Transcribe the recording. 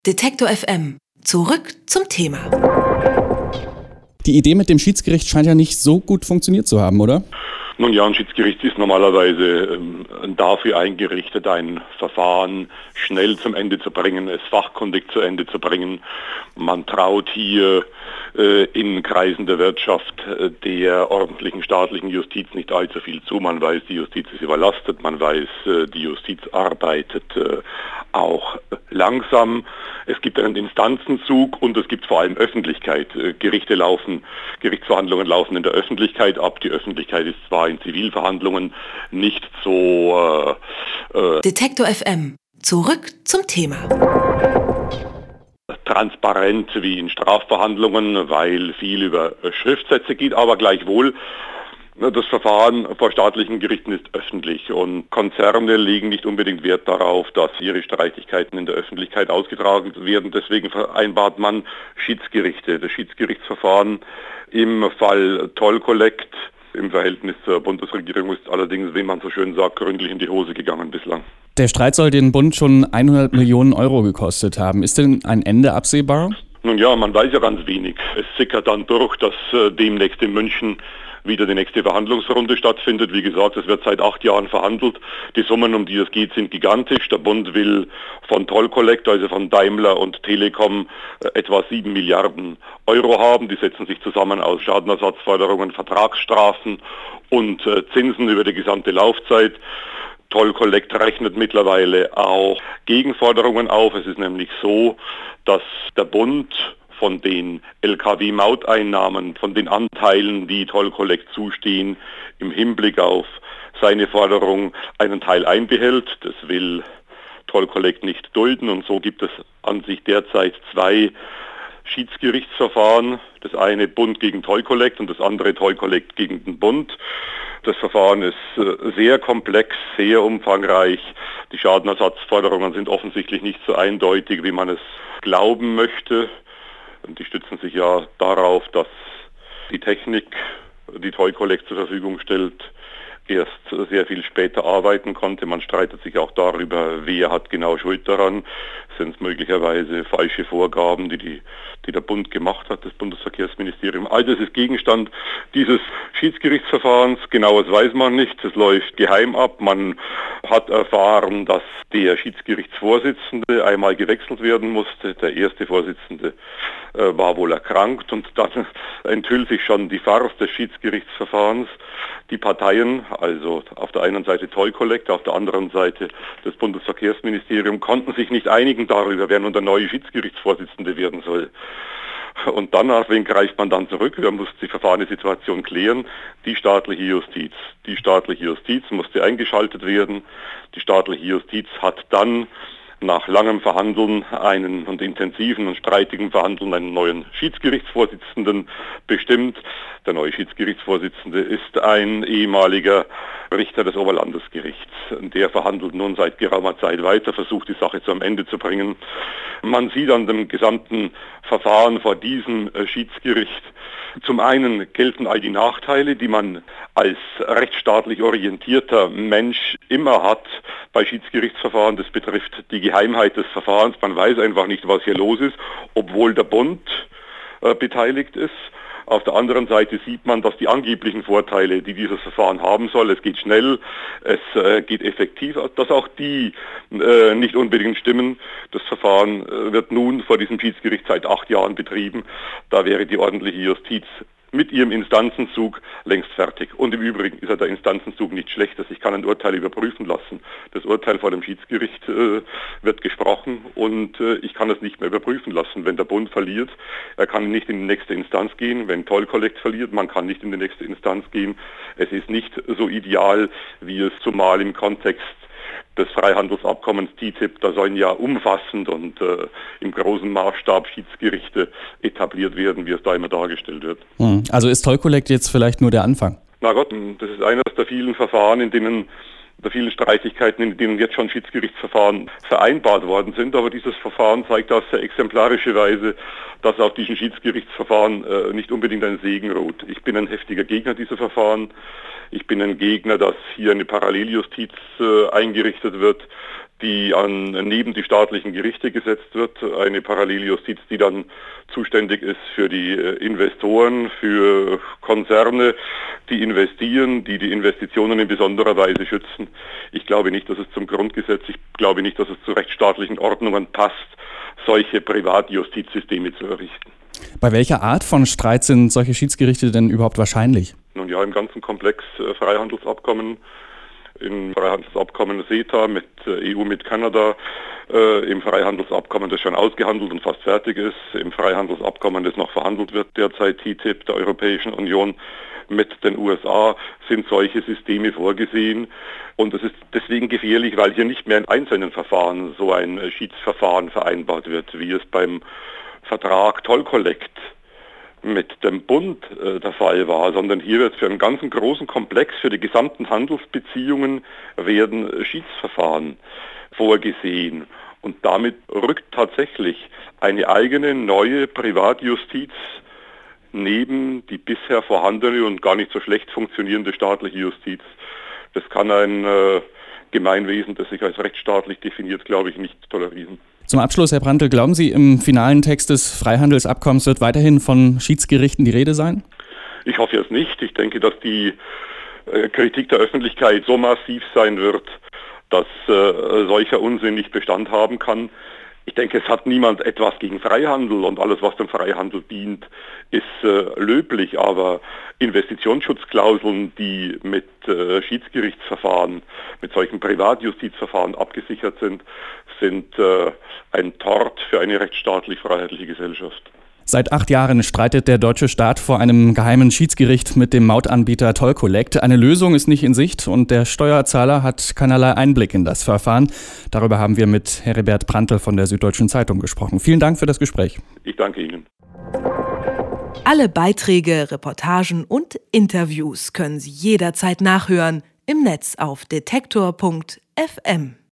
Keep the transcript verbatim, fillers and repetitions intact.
Detektor F M. Zurück zum Thema. Die Idee mit dem Schiedsgericht scheint ja nicht so gut funktioniert zu haben, oder? Nun ja, ein Schiedsgericht ist normalerweise ähm, dafür eingerichtet, ein Verfahren schnell zum Ende zu bringen, es fachkundig zu Ende zu bringen. Man traut hier äh, in Kreisen der Wirtschaft äh, der ordentlichen staatlichen Justiz nicht allzu viel zu. Man weiß, die Justiz ist überlastet, man weiß, äh, die Justiz arbeitet äh, auch langsam. Es gibt einen Instanzenzug und es gibt vor allem Öffentlichkeit. Äh, Gerichte laufen, Gerichtsverhandlungen laufen in der Öffentlichkeit ab. Die Öffentlichkeit ist zwar in Zivilverhandlungen nicht so... Äh, äh, Detektor F M. Zurück zum Thema. transparent wie in Strafverhandlungen, weil viel über Schriftsätze geht, aber gleichwohl das Verfahren vor staatlichen Gerichten ist öffentlich und Konzerne legen nicht unbedingt Wert darauf, dass ihre Streitigkeiten in der Öffentlichkeit ausgetragen werden. Deswegen vereinbart man Schiedsgerichte. Das Schiedsgerichtsverfahren im Fall Toll Collect im Verhältnis zur Bundesregierung ist allerdings, wie man so schön sagt, gründlich in die Hose gegangen bislang. Der Streit soll den Bund schon hundert Millionen Euro gekostet haben. Ist denn ein Ende absehbar? Nun ja, man weiß ja ganz wenig. Es sickert dann durch, dass äh, demnächst in München wieder die nächste Verhandlungsrunde stattfindet. Wie gesagt, es wird seit acht Jahren verhandelt. Die Summen, um die es geht, sind gigantisch. Der Bund will von Toll Collect, also von Daimler und Telekom, äh, etwa sieben Milliarden Euro haben. Die setzen sich zusammen aus Schadenersatzforderungen, Vertragsstrafen und äh, Zinsen über die gesamte Laufzeit. Toll Collect rechnet mittlerweile auch Gegenforderungen auf. Es ist nämlich so, dass der Bund von den L K W-Mauteinnahmen, von den Anteilen, die Toll Collect zustehen, im Hinblick auf seine Forderung einen Teil einbehält. Das will Toll Collect nicht dulden und so gibt es an sich derzeit zwei Schiedsgerichtsverfahren. Das eine Bund gegen Toll Collect und das andere Toll Collect gegen den Bund. Das Verfahren ist sehr komplex, sehr umfangreich. Die Schadenersatzforderungen sind offensichtlich nicht so eindeutig, wie man es glauben möchte. Und die stützen sich ja darauf, dass die Technik, die Toll Collect zur Verfügung stellt, erst sehr viel später arbeiten konnte. Man streitet sich auch darüber, wer hat genau Schuld daran. Sind es möglicherweise falsche Vorgaben, die, die, die der Bund gemacht hat, das Bundesverkehrsministerium. All das ist Gegenstand dieses Schiedsgerichtsverfahrens. Genaues weiß man nicht. Es läuft geheim ab. Man hat erfahren, dass der Schiedsgerichtsvorsitzende einmal gewechselt werden musste. Der erste Vorsitzende äh, war wohl erkrankt und dann enthüllt sich schon die Farce des Schiedsgerichtsverfahrens. Die Parteien, also auf der einen Seite Toll Collect, auf der anderen Seite das Bundesverkehrsministerium, konnten sich nicht einigen darüber, wer nun der neue Schiedsgerichtsvorsitzende werden soll. Und dann, auf wen greift man dann zurück? Wer muss die verfahrene Situation klären? Die staatliche Justiz. Die staatliche Justiz musste eingeschaltet werden. Die staatliche Justiz hat dann nach langem Verhandeln einen und intensiven und streitigen Verhandeln einen neuen Schiedsgerichtsvorsitzenden bestimmt. Der neue Schiedsgerichtsvorsitzende ist ein ehemaliger Richter des Oberlandesgerichts. Der verhandelt nun seit geraumer Zeit weiter, versucht die Sache zum Ende zu bringen. Man sieht an dem gesamten Verfahren vor diesem Schiedsgericht, zum einen gelten all die Nachteile, die man als rechtsstaatlich orientierter Mensch immer hat bei Schiedsgerichtsverfahren. Das betrifft die Geheimheit des Verfahrens. Man weiß einfach nicht, was hier los ist, obwohl der Bund äh, beteiligt ist. Auf der anderen Seite sieht man, dass die angeblichen Vorteile, die dieses Verfahren haben soll, es geht schnell, es äh, geht effektiv, dass auch die äh, nicht unbedingt stimmen. Das Verfahren äh, wird nun vor diesem Schiedsgericht seit acht Jahren betrieben. Da wäre die ordentliche Justiz mit ihrem Instanzenzug längst fertig. Und im Übrigen ist ja der Instanzenzug nicht schlecht, dass ich kann ein Urteil überprüfen lassen. Das Urteil vor dem Schiedsgericht äh, wird gesprochen und äh, ich kann es nicht mehr überprüfen lassen. Wenn der Bund verliert, er kann nicht in die nächste Instanz gehen. Wenn Toll Collect verliert, man kann nicht in die nächste Instanz gehen. Es ist nicht so ideal, wie es zumal im Kontext des Freihandelsabkommens T T I P, da sollen ja umfassend und äh, im großen Maßstab Schiedsgerichte etabliert werden, wie es da immer dargestellt wird. Hm. Also ist Toll Collect jetzt vielleicht nur der Anfang? Na Gott, das ist eines der vielen Verfahren, in denen der vielen Streitigkeiten, in denen jetzt schon Schiedsgerichtsverfahren vereinbart worden sind. Aber dieses Verfahren zeigt auf sehr exemplarische Weise, dass auf diesen Schiedsgerichtsverfahren äh, nicht unbedingt ein Segen ruht. Ich bin ein heftiger Gegner dieser Verfahren. Ich bin ein Gegner, dass hier eine Paralleljustiz äh, eingerichtet wird, die an neben die staatlichen Gerichte gesetzt wird, eine Paralleljustiz, die dann zuständig ist für die Investoren, für Konzerne, die investieren, die die Investitionen in besonderer Weise schützen. Ich glaube nicht, dass es zum Grundgesetz, ich glaube nicht, dass es zu rechtsstaatlichen Ordnungen passt, solche Privatjustizsysteme zu errichten. Bei welcher Art von Streit sind solche Schiedsgerichte denn überhaupt wahrscheinlich? Nun ja, im ganzen Komplex äh, Freihandelsabkommen, im Freihandelsabkommen CETA mit äh, E U, mit Kanada, äh, im Freihandelsabkommen, das schon ausgehandelt und fast fertig ist, im Freihandelsabkommen, das noch verhandelt wird, derzeit T T I P der Europäischen Union mit den U S A, sind solche Systeme vorgesehen. Und es ist deswegen gefährlich, weil hier nicht mehr in einzelnen Verfahren so ein äh, Schiedsverfahren vereinbart wird, wie es beim Vertrag Toll Collect mit dem Bund äh, der Fall war, sondern hier wird für einen ganzen großen Komplex, für die gesamten Handelsbeziehungen werden äh, Schiedsverfahren vorgesehen. Und damit rückt tatsächlich eine eigene neue Privatjustiz neben die bisher vorhandene und gar nicht so schlecht funktionierende staatliche Justiz. Das kann ein äh, Gemeinwesen, das sich als rechtsstaatlich definiert, glaube ich, nicht tolerieren. Zum Abschluss, Herr Prantl, glauben Sie, im finalen Text des Freihandelsabkommens wird weiterhin von Schiedsgerichten die Rede sein? Ich hoffe es nicht. Ich denke, dass die äh, Kritik der Öffentlichkeit so massiv sein wird, dass äh, solcher Unsinn nicht Bestand haben kann. Ich denke, es hat niemand etwas gegen Freihandel und alles, was dem Freihandel dient, ist äh, löblich, aber Investitionsschutzklauseln, die mit äh, Schiedsgerichtsverfahren, mit solchen Privatjustizverfahren abgesichert sind, sind äh, ein Tort für eine rechtsstaatlich-freiheitliche Gesellschaft. Seit acht Jahren streitet der deutsche Staat vor einem geheimen Schiedsgericht mit dem Mautanbieter Toll Collect. Eine Lösung ist nicht in Sicht und der Steuerzahler hat keinerlei Einblick in das Verfahren. Darüber haben wir mit Heribert Prantl von der Süddeutschen Zeitung gesprochen. Vielen Dank für das Gespräch. Ich danke Ihnen. Alle Beiträge, Reportagen und Interviews können Sie jederzeit nachhören im Netz auf detektor punkt f m.